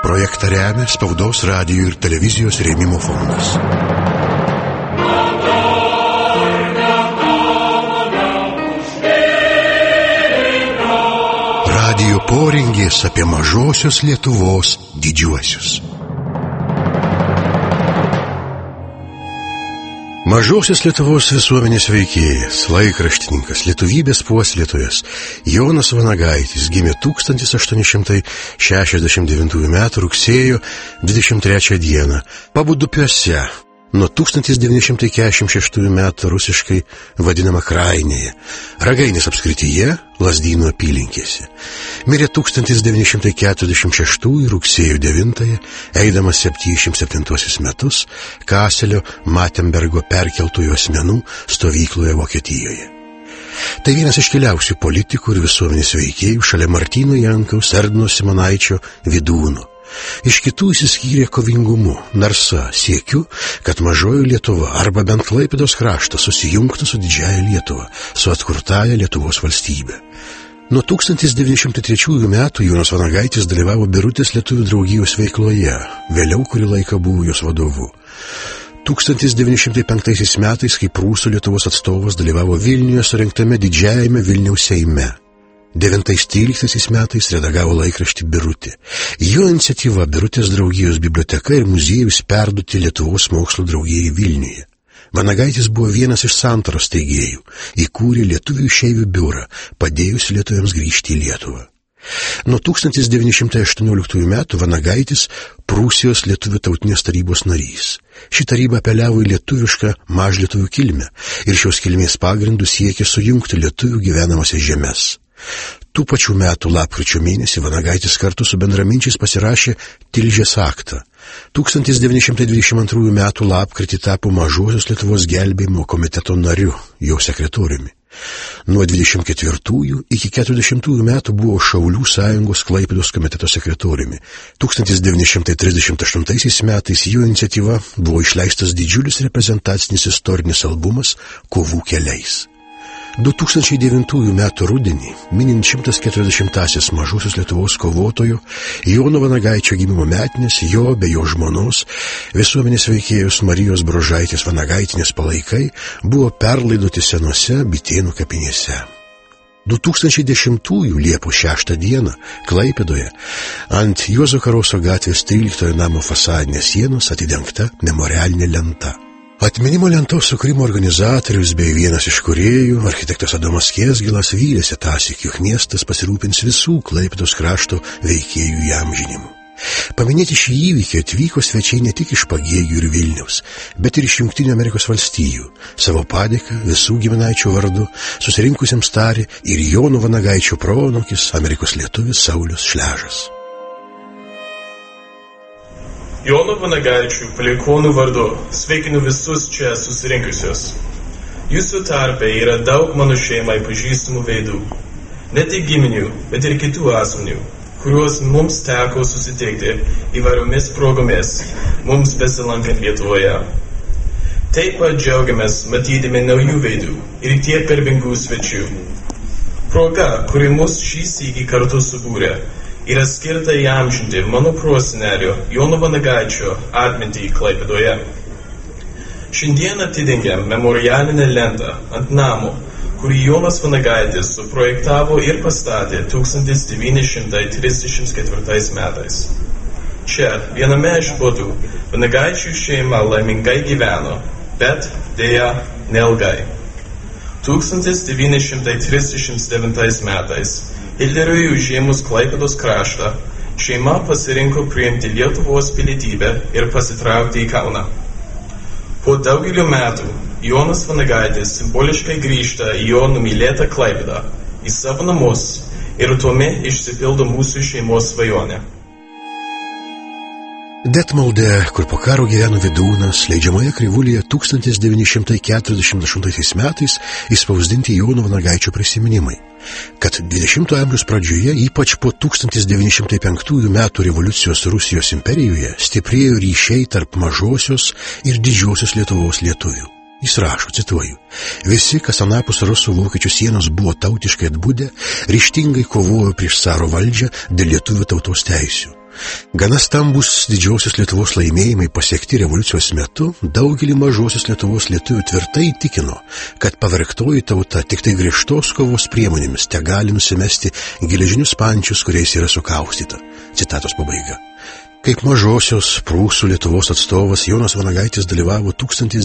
Projektą remia Spaudos, radijo ir televizijos rėmimo fondas. Radijo poringės apie mažosios Lietuvos didžiuosius. Mažosios Lietuvos visuomenės veikėjas, laikraštininkas, lietuvybės puoselėtojas Jonas Vanagaitis gimė 1869 m. rugsėjo 23 d. Pabudupiuose, nuo 1946 m. rusiškai vadinama Krainėje, Ragainės apskrityje, Lazdynų apylinkėse. Mirė 1946 rugsėjo 9, eidamas 77 metus Kaselio Matenbergo perkeltųjų asmenų stovykloje Vokietijoje. Tai vienas iškiliausių politikų ir visuomenės veikėjų šalia Martyno Jankaus, Erdino Simonaičio, Vydūno. Iš kitų išsiskyrė kovingumu, narsa, siekiu, kad mažoji Lietuva arba bent Klaipėdos kraštas susijungtų su didžiaja Lietuva, su atkurtąja Lietuvos valstybe. Nuo 1903 metų Jonas Vanagaitis dalyvavo Birutės lietuvių draugijos veikloje, vėliau kurį laiką buvo jos vadovu. 1905 metais, kaip prūsų Lietuvos atstovas, dalyvavo Vilniuje surengtame didžiajame Vilniaus Seime. 9-13 metais redagavo laikraštį Birutė. Jo iniciatyva Birutės draugijos biblioteka ir muziejus perduoti Lietuvos mokslo draugijai Vilniuje. Vanagaitis buvo vienas iš santaros steigėjų, įkūrė lietuvių išeivių biurą, padėjus lietuviams grįžti į Lietuvą. Nuo 1918 metų Vanagaitis Prūsijos lietuvių tautinės tarybos narys. Ši taryba apeliavo į lietuvišką mažlietuvių kilmę ir šios kilmės pagrindų siekė sujungti lietuvių gyvenamasias žemes. Tų pačių metų lapkričio mėnesį Vanagaitis kartu su bendraminčiais pasirašė Tilžės aktą. 1922 metų lapkritį tapo Mažosios Lietuvos gelbėjimo komiteto nariu, jo sekretoriumi. Nuo 24 iki 40 metų buvo Šaulių sąjungos Klaipėdos komiteto sekretoriumi. 1938 metais jo iniciatyva buvo išleistas didžiulis reprezentacinis istorinis albumas Kovų keliais. 2009 metų rudenį, minint 140-asias Mažosios Lietuvos kovotojo Jono Vanagaičio gimimo metinės, jo bei jo žmonos, visuomenės veikėjos Marijos Brožaitės Vanagaitinės palaikai buvo perlaidoti senose Bitėnų kapinėse. 2010 Liepos 6 dieną Klaipėdoje ant Juozo Karoso gatvės 13 namo fasadinės sienos atidengta memorialinė lenta. Atminimo lentos sukūrimo organizatorius bei vienas iš kūrėjų, architektas Adomas Kėsgilas, vylėsi tąsyk, jog miestas pasirūpins visų Klaipėdos krašto veikėjų įamžinimu. Paminėti šį įvykį atvyko svečiai ne tik iš Pagėgių ir Vilniaus, bet ir iš Jungtinių Amerikos valstijų. Savo padėką visų giminaičių vardu susirinkusiems tarė ir Jono Vanagaičio proanūkis, Amerikos lietuvis Saulius Šležas. Jono Vanagaičių palaikonų vardu sveikinu visus čia susirinkusios. Jūsų tarpe yra daug mano šeimai pažįstamų veidų. Ne tik giminių, bet ir kitų asmenių, kuriuos mums teko susitikti įvairiomis progomis, mums besilankant Lietuvoje. Taip pat džiaugiamės matydami naujų veidų ir tiek garbingų svečių. Proga, kuri mus šį sykį kartu subūrė, yra skirta įamžinti mano prosenelio Jono Vanagaičio atmintį Klaipėdoje. Šiandien atidengiam memorialinę lentą ant namo, kurį Jonas Vanagaitis suprojektavo ir pastatė 1934 metais. Čia, viename iš butų, Vanagaičių šeima laimingai gyveno, bet dėja neilgai. 1939 metais Hitleriui užėmus Klaipėdos kraštą, šeima pasirinko priimti Lietuvos pilietybę ir pasitraukti į Kauną. Po daugelio metų Jonas Vanagaitis simboliškai grįžta į jo numylėtą Klaipėdą, į savo namus ir tuomet išsipildo mūsų šeimos svajonė. Detmolde, kur po karo gyveno Vydūnas, leidžiamoje Krivulėje 1948 metais įspausdinti Jono Vanagaičio prisiminimai, kad 20 amžiaus pradžioje, ypač po 1905 metų revoliucijos Rusijos imperijoje, stiprėjo ryšiai tarp mažosios ir didžiosios Lietuvos lietuvių. Jis rašo, cituoju, visi, kas anapus rusų vokiečių sienos buvo tautiškai atbudę, ryžtingai kovojo prieš caro valdžią dėl lietuvių tautos teisių. Gana stambus didžiosios Lietuvos laimėjimai pasiekti revoliucijos metu daugelį mažosios Lietuvos lietuvių tvirtai įtikino, kad pavergtoji tauta tik tai griežtos kovos priemonėmis tegali nusimesti geležinius pančius, kuriais yra sukaustyta. Citatos pabaiga. Kaip mažosios Prūsų Lietuvos atstovas Jonas Vanagaitis dalyvavo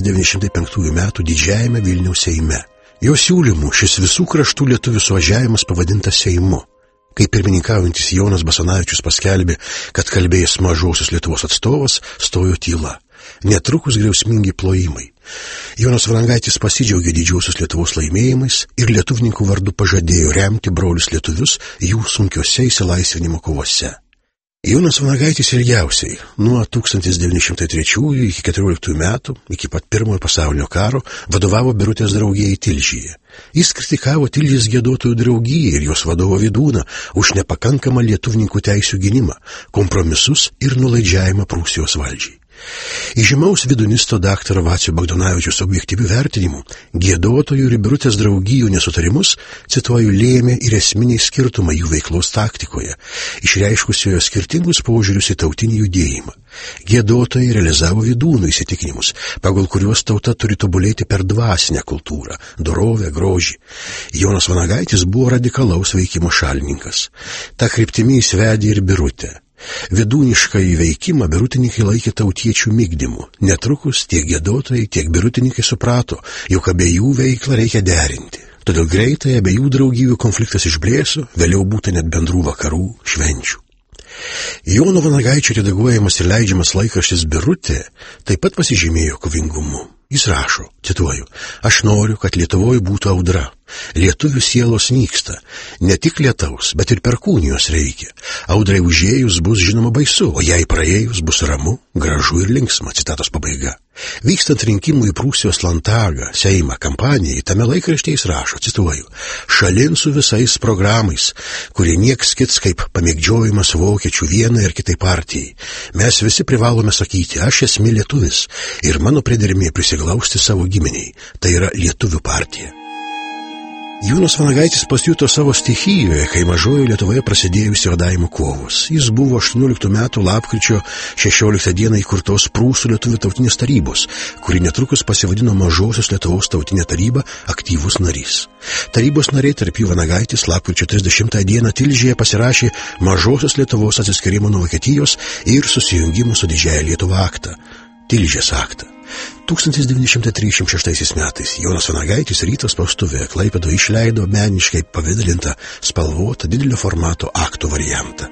1905 metų didžiajame Vilniaus Seime. Jo siūlymu šis visų kraštų lietuvių suvažiavimas pavadintas Seimu. Kai pirmininkaujantis Jonas Basanavičius paskelbė, kad kalbėjęs mažosios Lietuvos atstovas, stojo tyla. Netrukus griausmingi plojimai. Jonas Vanagaitis pasidžiaugė didžiosios Lietuvos laimėjimais ir lietuvininkų vardu pažadėjo remti brolius lietuvius jų sunkiose išsilaisvinimo kovose. Jonas Vanagaitis ilgiausiai, nuo 1903 iki 14 metų, iki pat Pirmojo pasaulinio karo, vadovavo Birutės draugijai Tilžyje. Jis kritikavo Tilžės giedotojų draugiją ir jos vadovo Vydūną už nepakankamą lietuvininkų teisių gynimą, kompromisus ir nulaidžiavimą Prūsijos valdžiai. Įžymaus vidunisto daktaro Vacio Bagdonavičiaus objektyvių vertinimų, giedotojų ir Birutės draugijų nesutarimus, cituoju, lėmė ir esminiai skirtumai jų veiklos taktikoje, išreiškusiojo skirtingus požiūrius į tautinį judėjimą. Giedotojai realizavo Vydūnų įsitikinimus, pagal kuriuos tauta turi tobulėti per dvasinę kultūrą, dorovę, grožį. Jonas Vanagaitis buvo radikalaus veikimo šalininkas. Ta kryptimi įsvedė ir Birutę. Vidūnišką įveikimą birutininkai laikė tautiečių migdymu. Netrukus tiek giedotojai, tiek birutininkai suprato, jog abiejų veiklą reikia derinti. Todėl greitai abiejų draugijų konfliktas išblėso, vėliau būta net bendrų vakarų, švenčių. Jono Vanagaičio redaguojamas ir leidžiamas laikraštis Birutė taip pat pasižymėjo kovingumu. Jis rašo, cituoju, aš noriu, kad Lietuvoje būtų audra. Lietuvių sielos nyksta. Ne tik lietaus, bet ir perkūnijos reikia. Audrai užėjus bus žinoma baisu, o jei praėjus bus ramu, gražu ir linksma. Citatos pabaiga. Vykstant rinkimų į Prūsijos Landtagą, Seimą kampanijai, tame laikraštyje jis rašo, cituoju, šalin su visais programais, kurie nieks kits kaip pamėgdžiojimas vokiečių vienai ar kitai partijai. Mes visi privalome sakyti, aš esu lietuvis ir mano priedermė prisiglausti savo giminiai. Tai yra Lietuvių partija. Jonas Vanagaitis pasijuto savo stichijoje, kai mažojo Lietuvoje prasidėjo išsivadavimo kovos. Jis buvo 18 metų lapkričio 16 dieną įkurtos Prūsų lietuvių tautinės tarybos, kuri netrukus pasivadino Mažosios Lietuvos tautinė taryba, aktyvus narys. Tarybos nariai, tarp jų Vanagaitis, lapkričio 30 dieną Tilžėje pasirašė Mažosios Lietuvos atsiskyrimo nuo Vokietijos ir susijungimo su Didžiąja Lietuva aktą, Tilžės aktą. 1936 metais Jonas Vanagaitis Ryto spaustuvėje Klaipėdoje išleido meniškai pavidalintą spalvotą didelio formato akto variantą.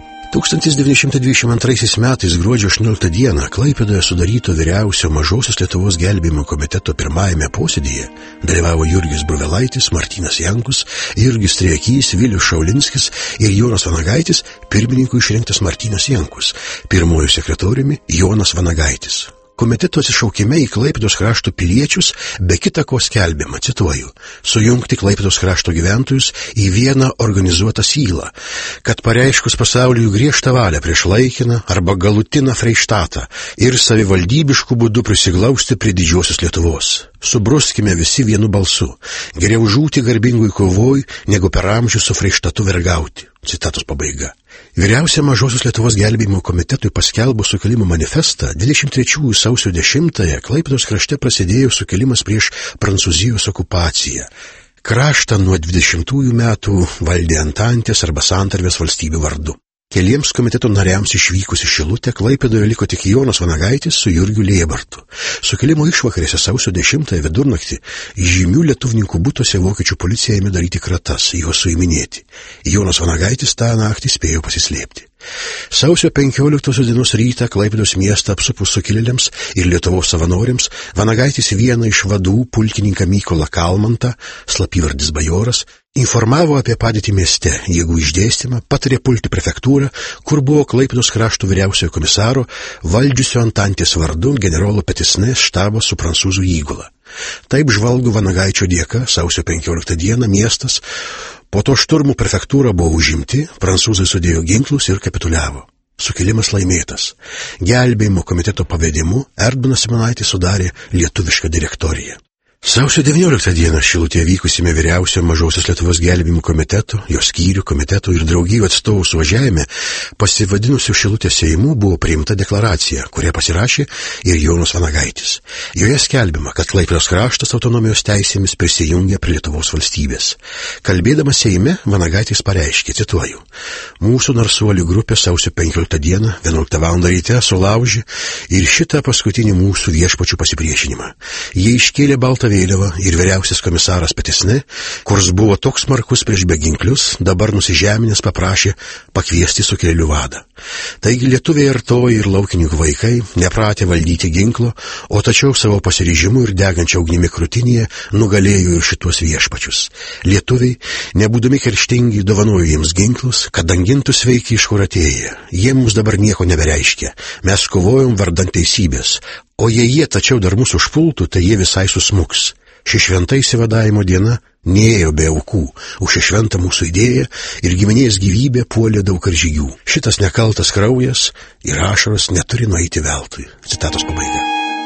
1922 metais gruodžio 18 dieną Klaipėdoje sudaryto vyriausio Mažosios Lietuvos gelbėjimo komiteto pirmajame posėdyje dalyvavo Jurgis Bruvelaitis, Martynas Jankus, Jurgis Striekys, Vilius Šaulinskis ir Jonas Vanagaitis, pirmininku išrinktas Martynas Jankus, pirmuoju sekretoriumi Jonas Vanagaitis. Komiteto atsišaukime į Klaipėdos krašto piliečius be kita ko skelbiama, cituoju, sujungti Klaipėdos krašto gyventojus į vieną organizuotą sylą, kad pareiškus pasauliui griežtą valią prieš laikiną arba galutinę Freištatą ir savivaldybiškų būdų prisiglausti prie Didžiosios Lietuvos. Subruskime visi vienu balsu, geriau žūti garbingui kovoj, negu per amžius su Freištatu vergauti. Citatos pabaiga. Vyriausia Mažosios Lietuvos gelbėjimo komitetui paskelbus sukilimo manifestą 23 sausio 10-ąją Klaipėdos krašte prasidėjo sukilimas prieš Prancūzijos okupaciją. Kraštą nuo 20 metų valdė Antantės arba Santarvės valstybių vardu. Keliems komiteto nariams išvykus į Šilutę Klaipėdoje liko tik Jonas Vanagaitis su Jurgiu Lėbartu. Sukilimo išvakarėse sausio 10-ąją vidurnaktį žymių lietuvininkų butuose vokiečių policija ėmė daryti kratas, juos suiminėti. Jonas Vanagaitis tą naktį spėjo pasislėpti. Sausio 15 dienos rytą Klaipėdos miestą apsupus sukilėliams ir Lietuvos savanoriams Vanagaitis vieną iš vadų pulkininką Mykolą Kalmantą, slapyvardis Bajoras, informavo apie padėtį mieste, jėgų išdėstymą, patarė pulti prefektūrą, kur buvo Klaipėdos krašto vyriausiojo komisaro, valdžiusio Antantės vardu generolo Petisnės štabo su prancūzų įgula. Taip žvalgų Vanagaičio dėka sausio 15 dieną miestas, po to šturmų prefektūra buvo užimti, prancūzai sudėjo ginklus ir kapituliavo. Sukilimas laimėtas. Gelbėjimo komiteto pavedimu Erdmanas Simonaitis sudarė lietuvišką direktoriją. Sausio 19 dieną Šilutėje vykusime Vyriausio Mažosios Lietuvos gelbėjimo komiteto, jo skyrių, komitetų ir draugijų atstovų suvažiavime pasivadinusių Šilutės Seimų buvo priimta deklaracija, kurią pasirašė ir Jonas Vanagaitis. Joje skelbiama, kad Klaipėdos kraštas autonomijos teisėmis prisijungia prie Lietuvos valstybės. Kalbėdamas Seime, Vanagaitis pareiškė, cituoju, mūsų narsuolių grupė sausio 15 dieną, 11 val. Ryte sulaužė ir šitą paskutinį mūsų viešpačių pasipriešinimą. Jie iškėlė baltą vėliavą ir vyriausias komisaras Petisne, kurs buvo toks smarkus prieš beginklius, dabar nusižeminęs paprašė pakviesti sukilėlių vadą. Taigi lietuviai artojai ir laukininkų vaikai, nepratę valdyti ginklo, o tačiau savo pasiryžimu ir degančia ugnimi krūtinėje nugalėjo ir šitos viešpačius. Lietuviai, nebūdami kerštingi, dovanojo jiems ginklus, kad dangintų sveiki iš kur atėję. Jie mums dabar nieko nebereiškia. Mes kovojom vardan teisybės. O jei jie tačiau dar mūsų užpultų, tai jie visai susmuks. Ši šventa įsivadavimo diena neėjo be aukų, už šią šventą mūsų idėją ir giminės gyvybė puolė daug karžygių. Šitas nekaltas kraujas ir ašaros neturi nueiti veltui. Citatos pabaiga.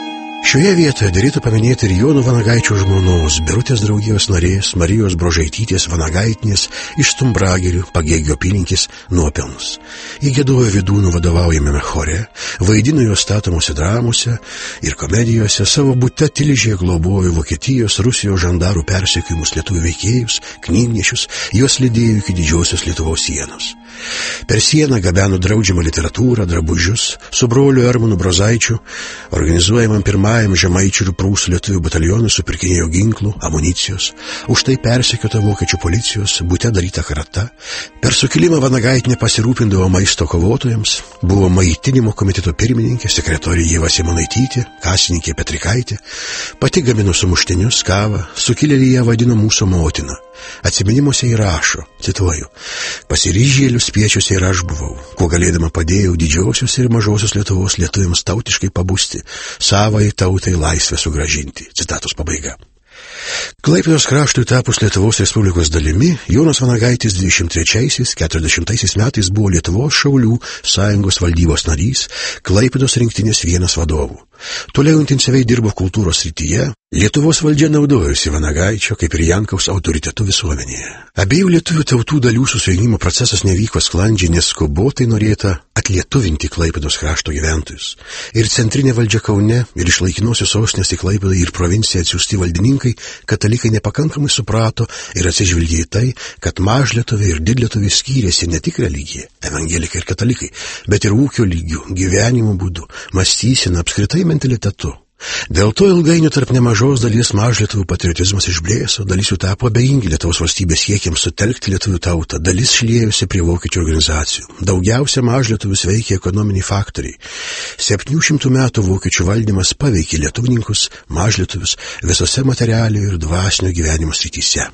Šioje vietoje derėtų paminėti ir Jono Vanagaičio žmonos, Birutės draugijos narės Marijos Brožaitytės Vanagaitinės iš Stumbragirių Pagėgio apylinkės nuopelnus. Ji giedojo Vidūnų vadovaujamame chore, vaidino jo statomose dramose ir komedijose, savo bute Tilžėje globojo Vokietijos, Rusijos žandarų persekiojimus lietuvių veikėjus, knygnešius, juos lydėjo iki didžiosios Lietuvos sienos. Per sieną gabeno draudžiamą literatūrą, drabužius, su broliu Ermanu Brozaičiu, organizuojamam pirmajam Žemaičių ir Prūsų lietuvių batalionui supirkinėjo ginklų, amunicijos, už tai persekiota vokiečių policijos, bute daryta karata. Per sukilimą Vanagaitinė pasirūpindavo maisto kovotojams, buvo maitinimo komiteto pirmininkė, sekretorė Ieva Simonaitytė, kasininkė Petrikaitė, pati gamino sumuštinius, kavą, sukilėlį ją vadino mūsų motina. Atsiminimuose įrašo, cituoju, pasiryžėlius spiečiuose ir aš buvau, kuo galėdama padėjau didžiosios ir mažosios Lietuvos lietuviams tautiškai pabusti, savai tautai laisvę sugrąžinti. Citatos pabaiga. Klaipėdos kraštui tapus Lietuvos Respublikos dalimi, Jonas Vanagaitis 23–40 metais buvo Lietuvos šaulių sąjungos valdybos narys, Klaipėdos rinktinės vienas vadovų. Toliau intensyviai dirbo kultūros srityje, Lietuvos valdžia naudojosi Vanagaičio kaip ir Jankaus autoritetu visuomenėje. Abiejų lietuvių tautų dalių susijungimo procesas nevyko sklandžiai, nes skubotai norėta atlietuvinti Klaipėdos krašto gyventojus. Ir centrinė valdžia Kaune, ir iš laikinosios sostinės į Klaipėdą ir provinciją atsiųsti valdininkai, katalikai nepakankamai suprato ir atsižvelgė į tai, kad mažlietuviai ir didlietuviai skyrėsi ne tik religija, evangelikai ir katalikai, bet ir ūkio lygių, gyvenimo būdu, mąstysena, apskritai mentalitetu. Dėl to ilgainiui tarp nemažos dalies mažlietuvių patriotizmas išblėso, dalis jų tapo abejingi Lietuvos valstybės siekiams sutelkti lietuvių tautą, dalis šliejosi prie vokiečių organizacijų. Daugiausia mažlietuvius veikė ekonominiai faktoriai. 700 metų vokiečių valdymas paveikė lietuvininkus, mažlietuvius visose materialiojo ir dvasinio gyvenimo srityse.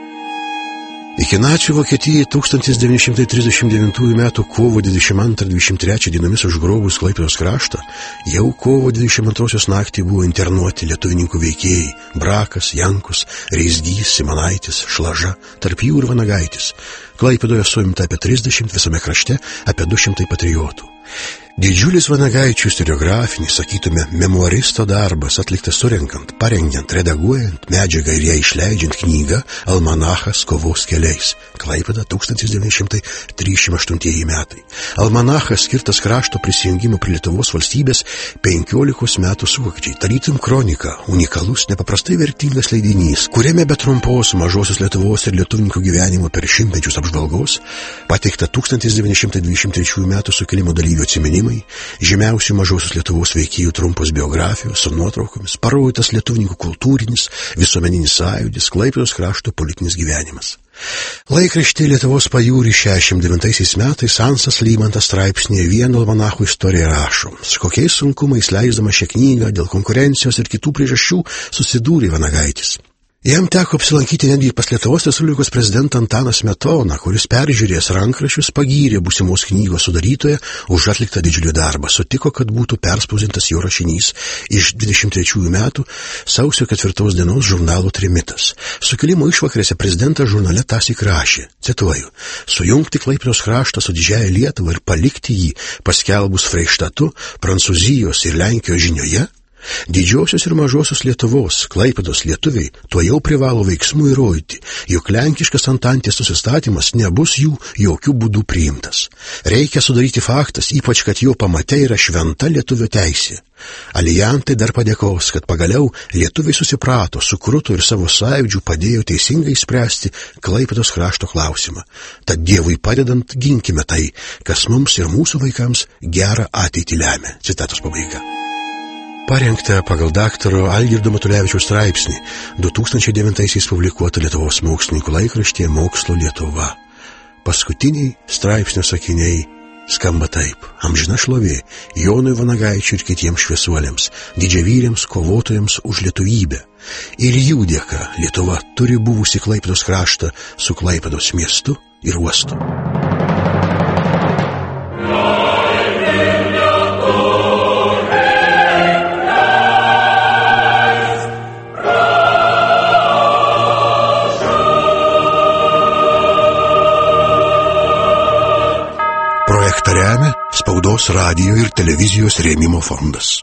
Iki nacių Vokietijai 1939 m. kovo 22–23 dienomis užgrobus Klaipėdos kraštą, jau kovo 22 naktį buvo internuoti lietuvininkų veikėjai Brakas, Jankus, Reizgys, Simonaitis, Šlaža, tarp jų ir Vanagaitis. Klaipėdoje suimta apie 30, visame krašte apie 200 patriotų. Didžiulis Vanagaičių istoriografinis, sakytume, memuaristo darbas atliktas surenkant, parengiant, redaguojant medžiagą ir ją išleidžiant knygą Almanachas kovos keliais. Klaipėda 1938 metai. Almanachas skirtas krašto prisijungimo prie Lietuvos valstybės 15 metų sukakčiai. Tarytum kronika, unikalus, nepaprastai vertingas leidinys, kuriame be trumpos mažosios Lietuvos ir lietuvininkų gyvenimo per šimtmečius apžvalgos pateikta 1923 metų sukilimo dalyvių atsiminimai, žymiausių mažosios Lietuvos veikėjų trumpos biografijos su nuotraukomis, parodytas lietuvininkų kultūrinis, visuomeninis sąjūdis, Klaipėdos krašto politinis gyvenimas. Laikraštį Lietuvos pajūrį 69 metais Ansas Lymantas straipsnėje Vieno almanachų istoriją rašo, su kokiais sunkumais leisdama šią knygą dėl konkurencijos ir kitų priežasčių susidūrė Vanagaitis. Jam teko apsilankyti netgi pas Lietuvos Respublikos prezidentą Antaną Smetoną, kuris peržiūrėjęs rankraščius pagyrė būsimos knygos sudarytoją už atliktą didžiulį darbą, sutiko, kad būtų perspausdintas jo rašinys iš 23 metų sausio 4 dienos žurnalo Trimitas. Sukilimo išvakarėse prezidentas žurnale tąsyk rašė, cituoju, sujungti Klaipėdos kraštą su didžiąja Lietuva ir palikti jį paskelbus Freištatu, Prancūzijos ir Lenkijos žinioje, Didžiosios ir mažosios Lietuvos, Klaipėdos lietuviai tuo jau privalo veiksmų įrodyti, jog lenkiškas Antantės susistatymas nebus jų jokių būdų priimtas. Reikia sudaryti faktas, ypač kad jo pamate yra šventa lietuvio teisė. Alijantai dar padėkos, kad pagaliau lietuviai susiprato, sukruto ir savo sąjūdžių padėjo teisingai spręsti Klaipėdos krašto klausimą. Tad Dievui padedant ginkime tai, kas mums ir mūsų vaikams gerą ateitį lemia. Citatos pabaiga. Parengta pagal daktaro Algirdo Matulevičiaus straipsnį 2009 publikuota Lietuvos mokslininkų laikraštyje Mokslo Lietuva. Paskutiniai straipsnio sakiniai skamba taip: amžina šlovė Jonui Vanagaičiui ir kitiems šviesuoliams, didžiavyriams kovotojams už lietuvybę. Ir jų dėka Lietuva turi buvusi Klaipėdos kraštą su Klaipėdos miestu ir uostu. Projektą remia Spaudos, radijo ir televizijos rėmimo fondas.